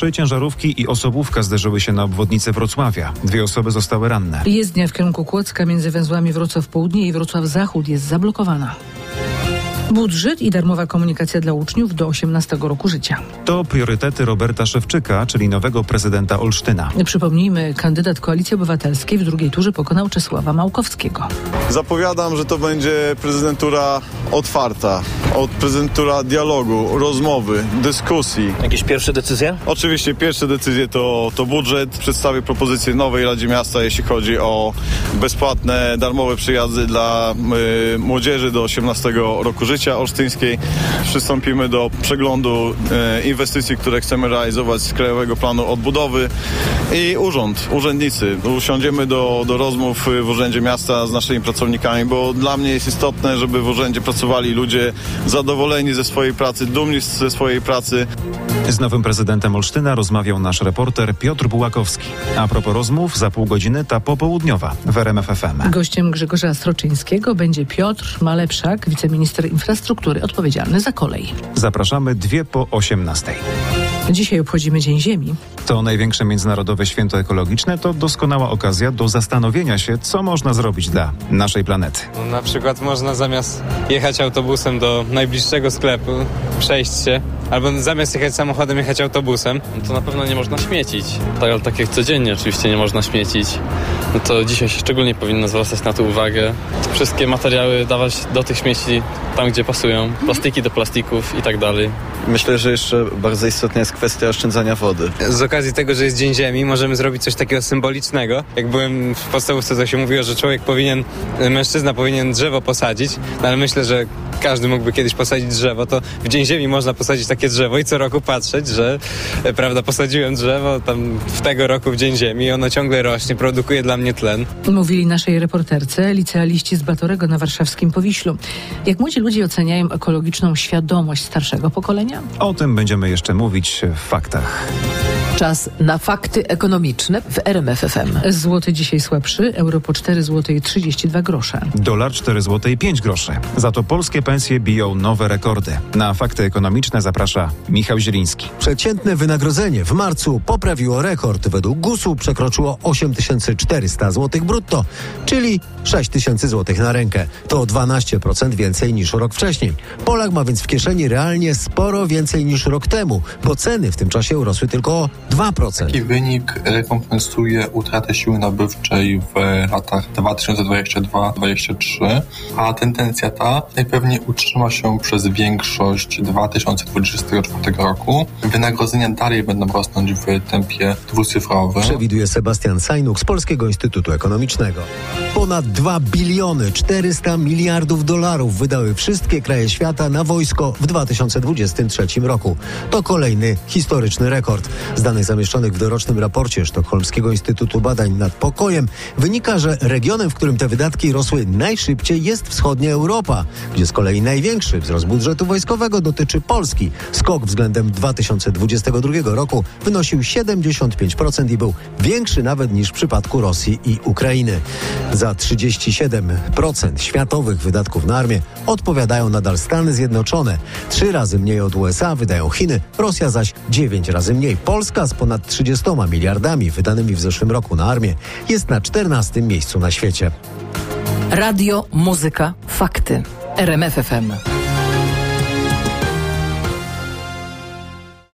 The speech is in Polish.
3 ciężarówki i osobówka zderzyły się na obwodnicy Wrocławia. 2 osoby zostały ranne. Jezdnia w kierunku Kłodzka między węzłami Wrocław Południe i Wrocław Zachód jest zablokowana. Budżet i darmowa komunikacja dla uczniów do 18 roku życia. To priorytety Roberta Szewczyka, czyli nowego prezydenta Olsztyna. Przypomnijmy, kandydat Koalicji Obywatelskiej w drugiej turze pokonał Czesława Małkowskiego. Zapowiadam, że to będzie prezydentura otwarta, prezydentura dialogu, rozmowy, dyskusji. Jakieś pierwsze decyzje? Oczywiście pierwsze decyzje to budżet. Przedstawię propozycję nowej Radzie Miasta, jeśli chodzi o bezpłatne, darmowe przyjazdy dla młodzieży do 18 roku życia olsztyńskiej. Przystąpimy do przeglądu inwestycji, które chcemy realizować z Krajowego Planu Odbudowy i urzędnicy. Usiądziemy do rozmów w Urzędzie Miasta z naszymi pracownikami, bo dla mnie jest istotne, żeby w urzędzie pracowali ludzie zadowoleni ze swojej pracy, dumni ze swojej pracy. Z nowym prezydentem Olsztyna rozmawiał nasz reporter Piotr Bułakowski. A propos rozmów, za pół godziny ta popołudniowa w RMF FM. Gościem Grzegorza Stroczyńskiego będzie Piotr Malepszak, wiceminister infrastruktury odpowiedzialny za kolej. Zapraszamy 2:18. Dzisiaj obchodzimy Dzień Ziemi. To największe międzynarodowe święto ekologiczne, to doskonała okazja do zastanowienia się, co można zrobić dla naszej planety. Na przykład można zamiast jechać autobusem do najbliższego sklepu, przejść się, albo zamiast jechać samochodem, jechać autobusem. To na pewno nie można śmiecić. Tak, ale tak jak codziennie oczywiście nie można śmiecić. No to dzisiaj się szczególnie powinno zwracać na to uwagę. Wszystkie materiały dawać do tych śmieci tam, gdzie pasują. Plastiki do plastików i tak dalej. Myślę, że jeszcze bardzo istotna jest kwestia oszczędzania wody. Z okazji tego, że jest Dzień Ziemi, możemy zrobić coś takiego symbolicznego. Jak byłem w podstawówce, to się mówiło, że mężczyzna powinien drzewo posadzić, no ale myślę, że każdy mógłby kiedyś posadzić drzewo, to w Dzień Ziemi można posadzić takie drzewo i co roku patrzeć, że posadziłem drzewo tam w tego roku w Dzień Ziemi i ono ciągle rośnie, produkuje dla mnie tlen. Mówili naszej reporterce licealiści z Batorego na warszawskim Powiślu. Jak młodzi ludzie oceniają ekologiczną świadomość starszego pokolenia? O tym będziemy jeszcze mówić w faktach. Czas na fakty ekonomiczne w RMF FM. Złoty dzisiaj słabszy, euro po 4,32 zł. Dolar 4,05 zł. Za to polskie pensje biją nowe rekordy. Na fakty ekonomiczne zaprasza Michał Zieliński. Przeciętne wynagrodzenie w marcu poprawiło rekord. Według GUS-u przekroczyło 8400 zł brutto, czyli 6000 zł na rękę. To 12% więcej niż rok wcześniej. Polak ma więc w kieszeni realnie sporo więcej niż rok temu, bo ceny w tym czasie urosły tylko o 2%. Taki wynik rekompensuje utratę siły nabywczej w latach 2022-2023, a tendencja ta najpewniej utrzyma się przez większość 2024 roku. Wynagrodzenia dalej będą rosnąć w tempie dwucyfrowym. Przewiduje Sebastian Sajnuk z Polskiego Instytutu Ekonomicznego. Ponad 2 biliony 400 miliardów dolarów wydały wszystkie kraje świata na wojsko w 2023 roku. To kolejny historyczny rekord. Z danych zamieszczonych w dorocznym raporcie Sztokholmskiego Instytutu Badań nad Pokojem wynika, że regionem, w którym te wydatki rosły najszybciej, jest wschodnia Europa, gdzie z kolei największy wzrost budżetu wojskowego dotyczy Polski. Skok względem 2022 roku wynosił 75% i był większy nawet niż w przypadku Rosji i Ukrainy. Za 37% światowych wydatków na armię odpowiadają nadal Stany Zjednoczone. 3 razy mniej od USA wydają Chiny, Rosja zaś 9 razy mniej. Polska z ponad 30 miliardami wydanymi w zeszłym roku na armię jest na 14. miejscu na świecie. Radio, muzyka, fakty. RMF FM.